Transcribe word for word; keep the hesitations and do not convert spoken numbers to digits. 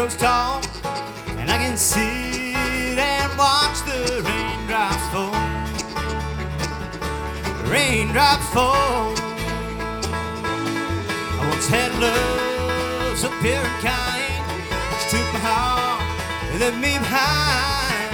grows tall, and I can sit and watch the raindrops fall. Raindrops fall. I once had love so pure and kind. She took my heart and left me behind.